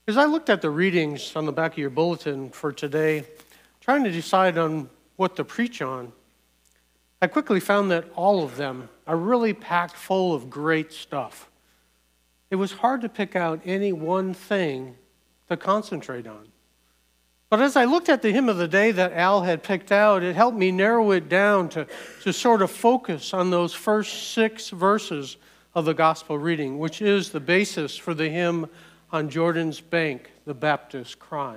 As I looked at the readings on the back of your bulletin for today, trying to decide on what to preach on, I quickly found that all of them are really packed full of great stuff. It was hard to pick out any one thing to concentrate on. But as I looked at the hymn of the day that Al had picked out, it helped me narrow it down to sort of focus on those first 6 verses of the gospel reading, which is the basis for the hymn On Jordan's Bank, the Baptist Cry.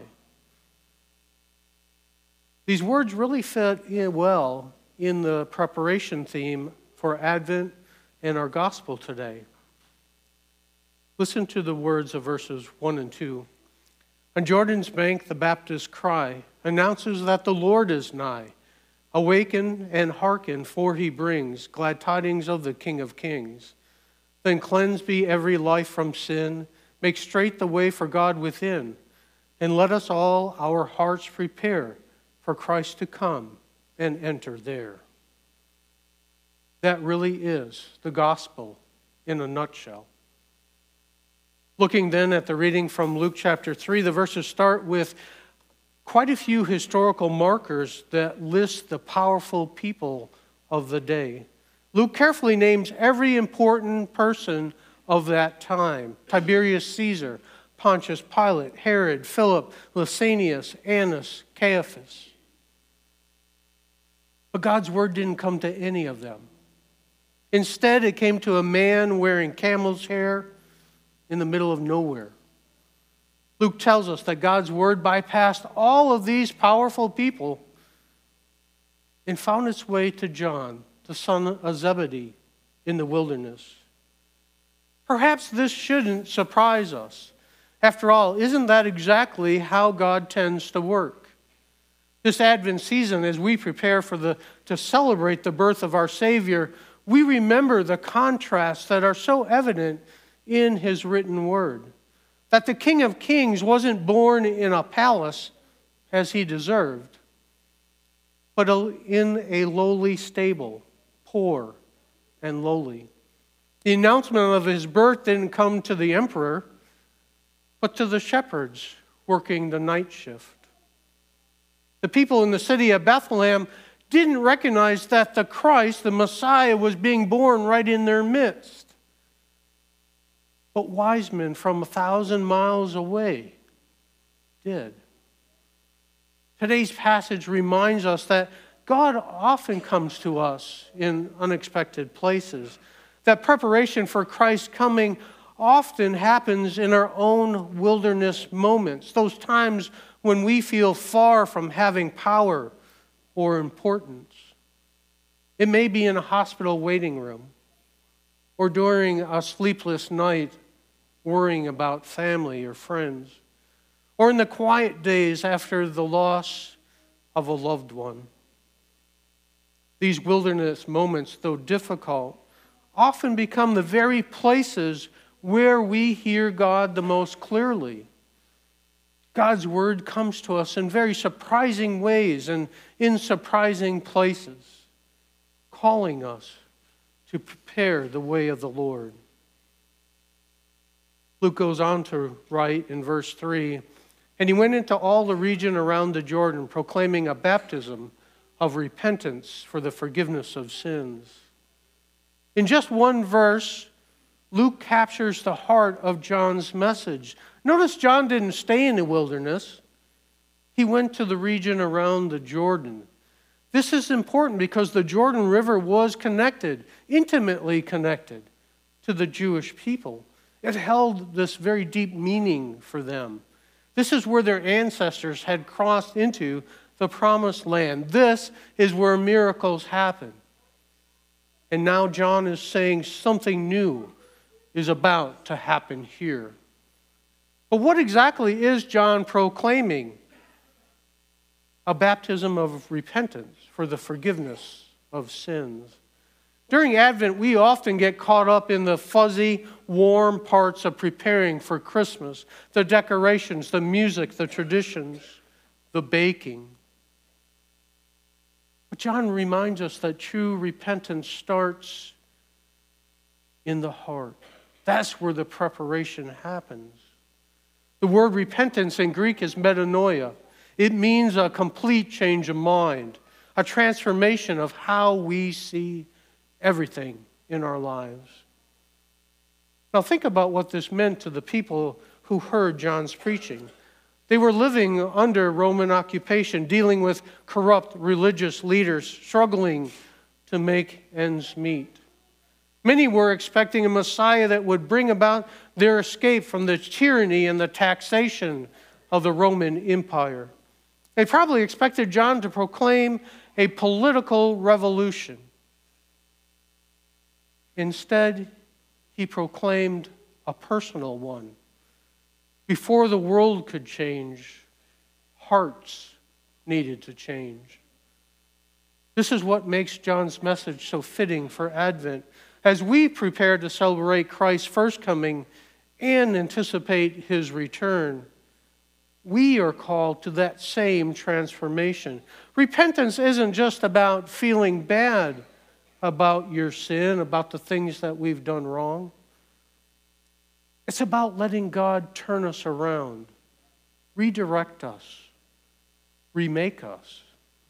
These words really fit in well in the preparation theme for Advent and our gospel today. Listen to the words of verses 1 and 2. On Jordan's bank, the Baptist cry announces that the Lord is nigh. Awaken and hearken, for he brings glad tidings of the King of Kings. Then cleanse be every life from sin, make straight the way for God within, and let us all our hearts prepare for Christ to come and enter there. That really is the gospel in a nutshell. Looking then at the reading from Luke chapter 3, the verses start with quite a few historical markers that list the powerful people of the day. Luke carefully names every important person of that time: Tiberius Caesar, Pontius Pilate, Herod, Philip, Lysanias, Annas, Caiaphas. But God's word didn't come to any of them. Instead, it came to a man wearing camel's hair in the middle of nowhere. Luke tells us that God's word bypassed all of these powerful people and found its way to John, the son of Zebedee, in the wilderness. Perhaps this shouldn't surprise us. After all, isn't that exactly how God tends to work? This Advent season, as we prepare to celebrate the birth of our Savior, we remember the contrasts that are so evident in his written word. That the King of Kings wasn't born in a palace as he deserved, but in a lowly stable, poor and lowly. The announcement of his birth didn't come to the emperor, but to the shepherds working the night shift. The people in the city of Bethlehem didn't recognize that the Christ, the Messiah, was being born right in their midst. But wise men from 1,000 miles away did. Today's passage reminds us that God often comes to us in unexpected places, that preparation for Christ's coming often happens in our own wilderness moments, those times when we feel far from having power or importance. It may be in a hospital waiting room, or during a sleepless night worrying about family or friends, or in the quiet days after the loss of a loved one. These wilderness moments, though difficult, often become the very places where we hear God the most clearly. God's word comes to us in very surprising ways and in surprising places, calling us to prepare the way of the Lord. Luke goes on to write in verse 3, and he went into all the region around the Jordan, proclaiming a baptism of repentance for the forgiveness of sins. In just one verse, Luke captures the heart of John's message. Notice John didn't stay in the wilderness. He went to the region around the Jordan. This is important because the Jordan River was connected, intimately connected, to the Jewish people. It held this very deep meaning for them. This is where their ancestors had crossed into the promised land. This is where miracles happen. And now John is saying something new is about to happen here. But what exactly is John proclaiming? A baptism of repentance for the forgiveness of sins. During Advent, we often get caught up in the fuzzy, warm parts of preparing for Christmas, the decorations, the music, the traditions, the baking. But John reminds us that true repentance starts in the heart. That's where the preparation happens. The word repentance in Greek is metanoia. It means a complete change of mind, a transformation of how we see everything in our lives. Now think about what this meant to the people who heard John's preaching. They were living under Roman occupation, dealing with corrupt religious leaders, struggling to make ends meet. Many were expecting a Messiah that would bring about their escape from the tyranny and the taxation of the Roman Empire. They probably expected John to proclaim a political revolution. Instead, he proclaimed a personal one. Before the world could change, hearts needed to change. This is what makes John's message so fitting for Advent. As we prepare to celebrate Christ's first coming and anticipate his return, we are called to that same transformation. Repentance isn't just about feeling bad about your sin, about the things that we've done wrong. It's about letting God turn us around, redirect us, remake us.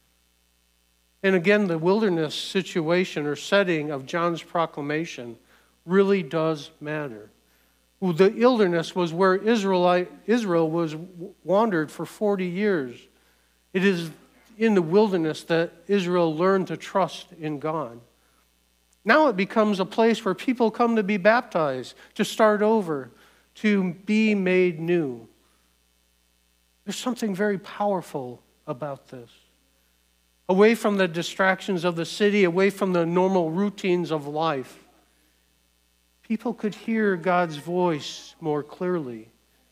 And again, the wilderness situation or setting of John's proclamation really does matter. Well, the wilderness was where Israel was wandered for 40 years. It is in the wilderness that Israel learned to trust in God. Now it becomes a place where people come to be baptized, to start over, to be made new. There's something very powerful about this. Away from the distractions of the city, away from the normal routines of life, people could hear God's voice more clearly.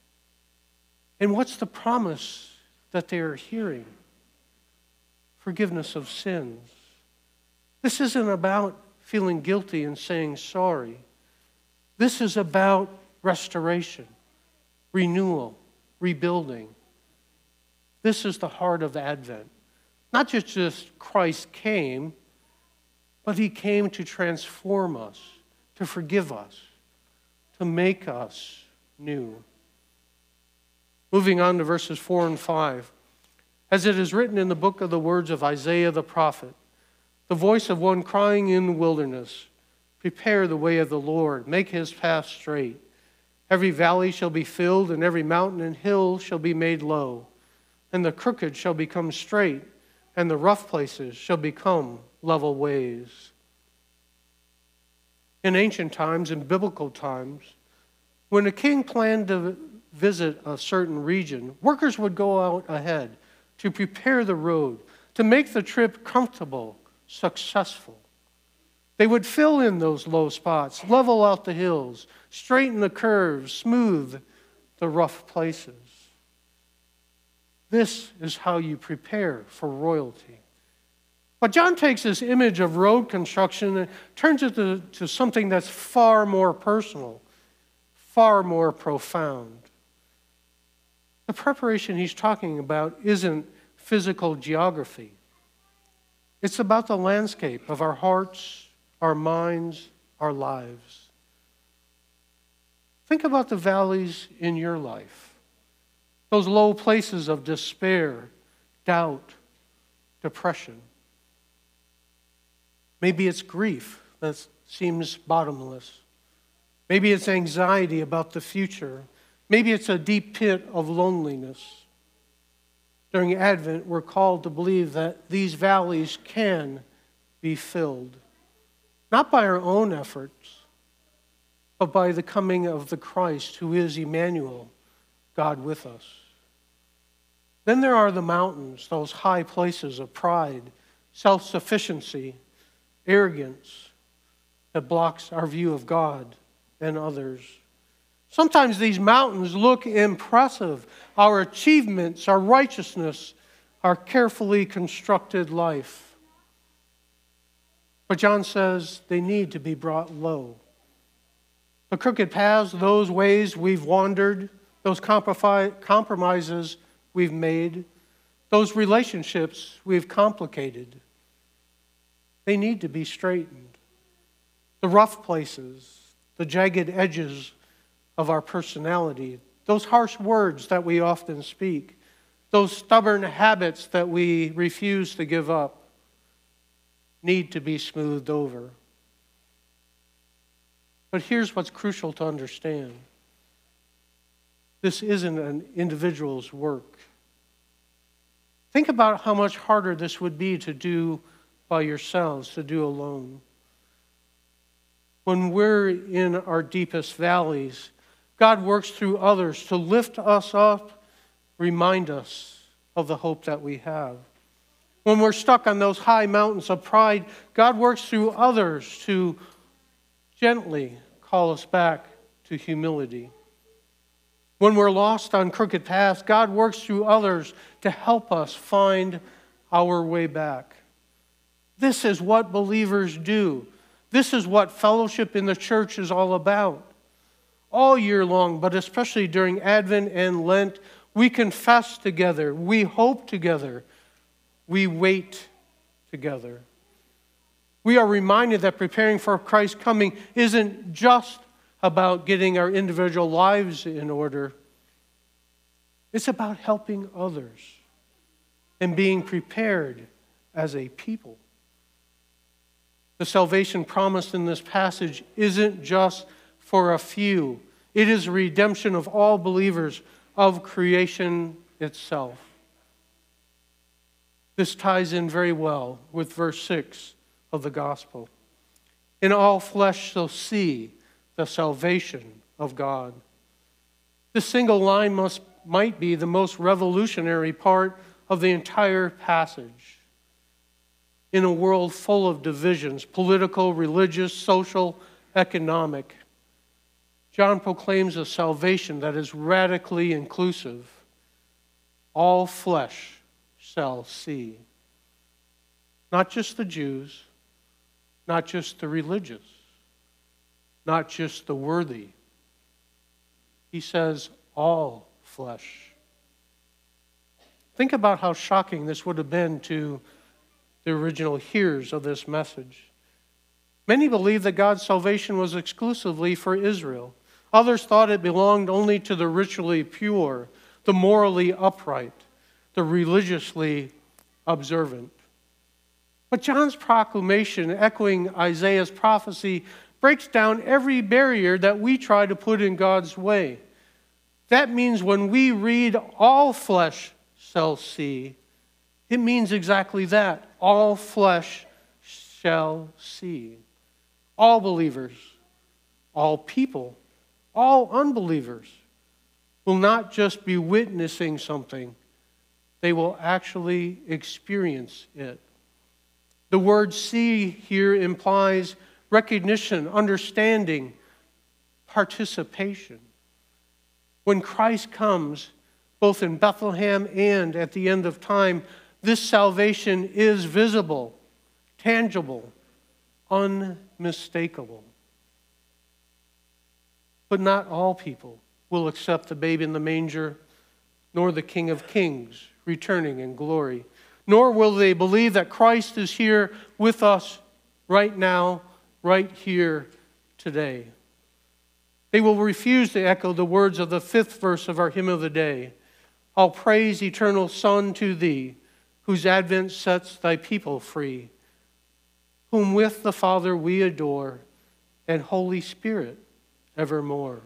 And what's the promise that they are hearing? Forgiveness of sins. This isn't about feeling guilty and saying sorry. This is about restoration, renewal, rebuilding. This is the heart of Advent. Not just Christ came, but he came to transform us, to forgive us, to make us new. Moving on to verses 4 and 5. As it is written in the book of the words of Isaiah the prophet, the voice of one crying in the wilderness, prepare the way of the Lord, make his path straight. Every valley shall be filled, and every mountain and hill shall be made low. And the crooked shall become straight, and the rough places shall become level ways. In ancient times, in biblical times, when a king planned to visit a certain region, workers would go out ahead to prepare the road, to make the trip comfortable, successful. They would fill in those low spots, level out the hills, straighten the curves, smooth the rough places. This is how you prepare for royalty. But John takes this image of road construction and turns it to something that's far more personal, far more profound. The preparation he's talking about isn't physical geography. It's about the landscape of our hearts, our minds, our lives. Think about the valleys in your life. Those low places of despair, doubt, depression. Maybe it's grief that seems bottomless. Maybe it's anxiety about the future. Maybe it's a deep pit of loneliness. During Advent, we're called to believe that these valleys can be filled, not by our own efforts, but by the coming of the Christ, who is Emmanuel, God with us. Then there are the mountains, those high places of pride, self-sufficiency, arrogance that blocks our view of God and others. Sometimes these mountains look impressive. Our achievements, our righteousness, our carefully constructed life. But John says they need to be brought low. The crooked paths, those ways we've wandered, those compromises we've made, those relationships we've complicated, they need to be straightened. The rough places, the jagged edges of our personality, those harsh words that we often speak, those stubborn habits that we refuse to give up, need to be smoothed over. But here's what's crucial to understand. This isn't an individual's work. Think about how much harder this would be to do by yourselves, to do alone. When we're in our deepest valleys, God works through others to lift us up, remind us of the hope that we have. When we're stuck on those high mountains of pride, God works through others to gently call us back to humility. When we're lost on crooked paths, God works through others to help us find our way back. This is what believers do. This is what fellowship in the church is all about. All year long, but especially during Advent and Lent, we confess together, we hope together, we wait together. We are reminded that preparing for Christ's coming isn't just about getting our individual lives in order. It's about helping others and being prepared as a people. The salvation promised in this passage isn't just for a few. It is a redemption of all believers, of creation itself. This ties in very well with verse 6 of the gospel. And all flesh shall see the salvation of God. This single line might be the most revolutionary part of the entire passage. In a world full of divisions, political, religious, social, economic, John proclaims a salvation that is radically inclusive. All flesh shall see. Not just the Jews, not just the religious, not just the worthy. He says all flesh. Think about how shocking this would have been to the original hearers of this message. Many believed that God's salvation was exclusively for Israel. Others thought it belonged only to the ritually pure, the morally upright, the religiously observant. But John's proclamation, echoing Isaiah's prophecy, breaks down every barrier that we try to put in God's way. That means when we read all flesh shall see, it means exactly that. All flesh shall see. All believers, all people, all unbelievers will not just be witnessing something, they will actually experience it. The word see here implies recognition, understanding, participation. When Christ comes, both in Bethlehem and at the end of time, this salvation is visible, tangible, unmistakable. But not all people will accept the babe in the manger, nor the King of Kings returning in glory. Nor will they believe that Christ is here with us right now, right here, today. They will refuse to echo the words of the 5th verse of our hymn of the day. All praise, eternal Son, to thee, whose advent sets thy people free, whom with the Father we adore, and Holy Spirit evermore.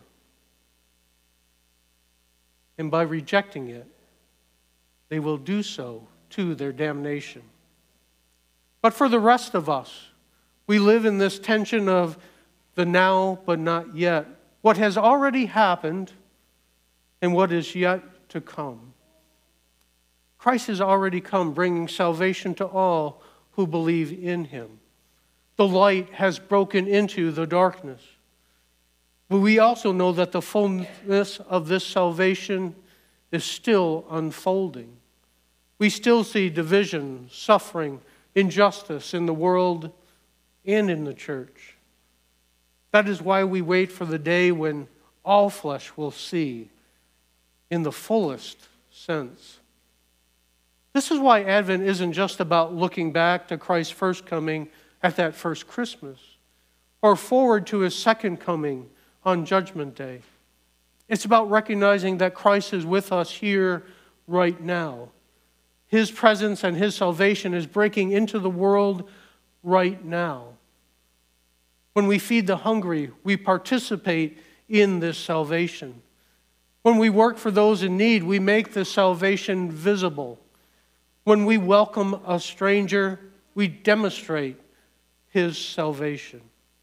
And by rejecting it, they will do so to their damnation. But for the rest of us, we live in this tension of the now but not yet, what has already happened and what is yet to come. Christ has already come, bringing salvation to all who believe in him. The light has broken into the darkness. But we also know that the fullness of this salvation is still unfolding. We still see division, suffering, injustice in the world and in the church. That is why we wait for the day when all flesh will see in the fullest sense. This is why Advent isn't just about looking back to Christ's first coming at that first Christmas, or forward to his second coming on Judgment Day. It's about recognizing that Christ is with us here right now. His presence and his salvation is breaking into the world right now. When we feed the hungry, we participate in this salvation. When we work for those in need, we make this salvation visible. When we welcome a stranger, we demonstrate his salvation.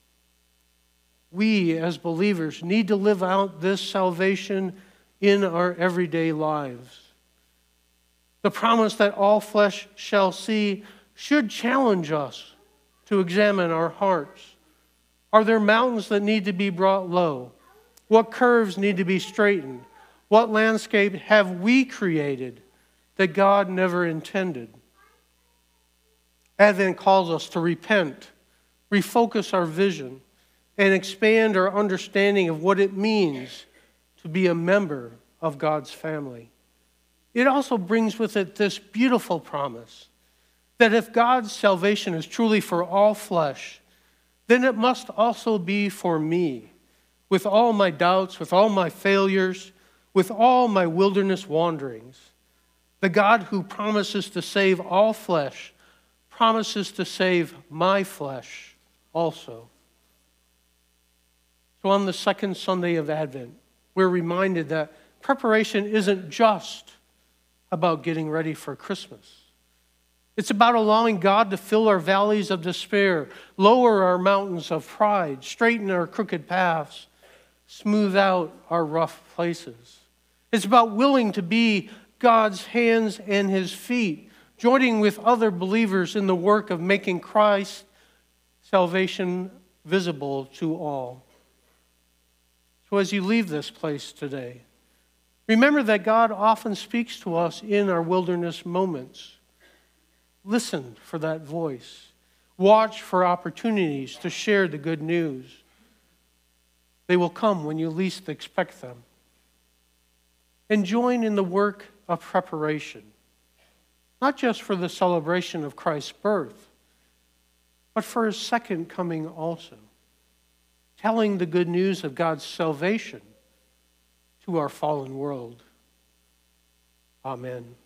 We, as believers, need to live out this salvation in our everyday lives. The promise that all flesh shall see should challenge us to examine our hearts. Are there mountains that need to be brought low? What curves need to be straightened? What landscape have we created that God never intended? Advent calls us to repent, refocus our vision, and expand our understanding of what it means to be a member of God's family. It also brings with it this beautiful promise that if God's salvation is truly for all flesh, then it must also be for me, with all my doubts, with all my failures, with all my wilderness wanderings. The God who promises to save all flesh promises to save my flesh also. So on the second Sunday of Advent, we're reminded that preparation isn't just about getting ready for Christmas. It's about allowing God to fill our valleys of despair, lower our mountains of pride, straighten our crooked paths, smooth out our rough places. It's about willing to be God's hands and his feet, joining with other believers in the work of making Christ's salvation visible to all. So as you leave this place today, remember that God often speaks to us in our wilderness moments. Listen for that voice. Watch for opportunities to share the good news. They will come when you least expect them. And join in the work of preparation, not just for the celebration of Christ's birth, but for his second coming also, telling the good news of God's salvation to our fallen world. Amen.